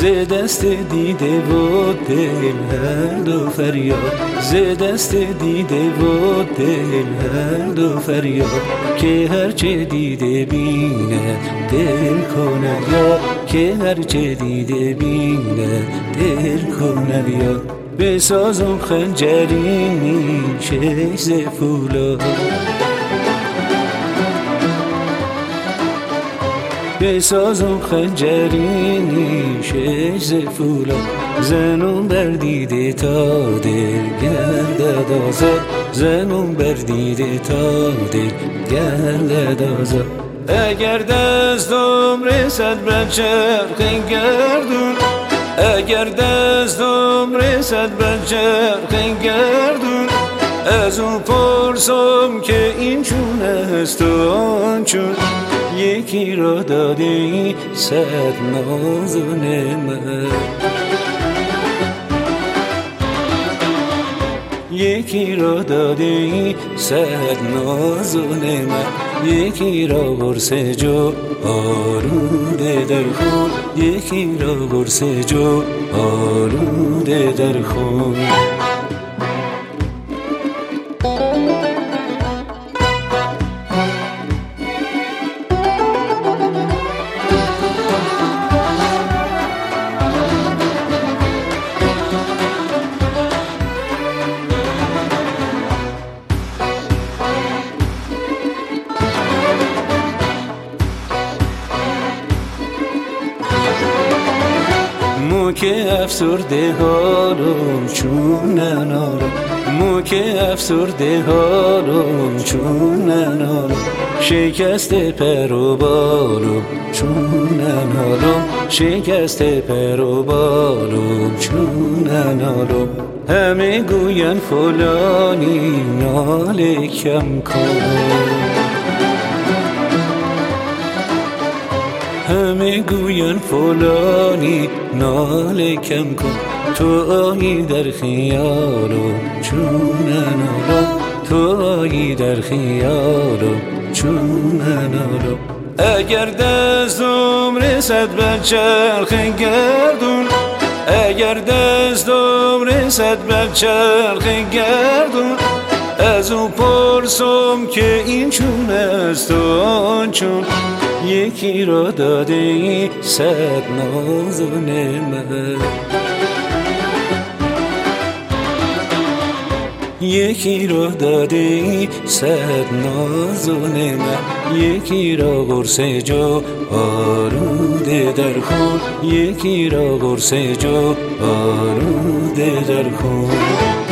دست دیده و دل هر دو فریاد، ز دست دیده و دل هر دو فریاد، که هرچه دیده بیند دل کند یاد، که هرچه دیده بیند دل کند یاد. بسازم خنجری نیشه ز فولاد، بسازم خنجری نیشه ز فولاد، زنم بر دیده تا دل گردد آزاد، زنم بر دیده تا دل گردد آزاد. اگر دستم رسد بر چرخ گردون، اگر دستم رسد بر چرخ گردون، از اون پرسم که این چون است و آن چون، یکی را داده ای صد ناز و نعمت، یکی را داده ای صد ناز و نعمت، یکی را قرص جو آلوده در خون، یکی را قرص جو آلوده در خون. مو که افسرده حالم چون ننالم، مو که افسرده حالم چون ننالم، شکست پر و بالم چون ننالم، شکست پر و بالم چون ننالم. همه گوین فلانی ناله کم کن، همه گوین فلانی ناله کم کن، تو آیی در خیالم چون ننالم، تو آیی در خیالم چون ننالم. اگر دستم رسد بر چرخ گردون، اگر دستم رسد بر چرخ گردون، از او پرسم که این چون است و آن چون، یکی را داده ای صد ناز و نعمت، یکی را داده ای صد ناز و نعمت، یکی را قرص جو آلوده در خون، یکی را قرص جو آلوده در خون.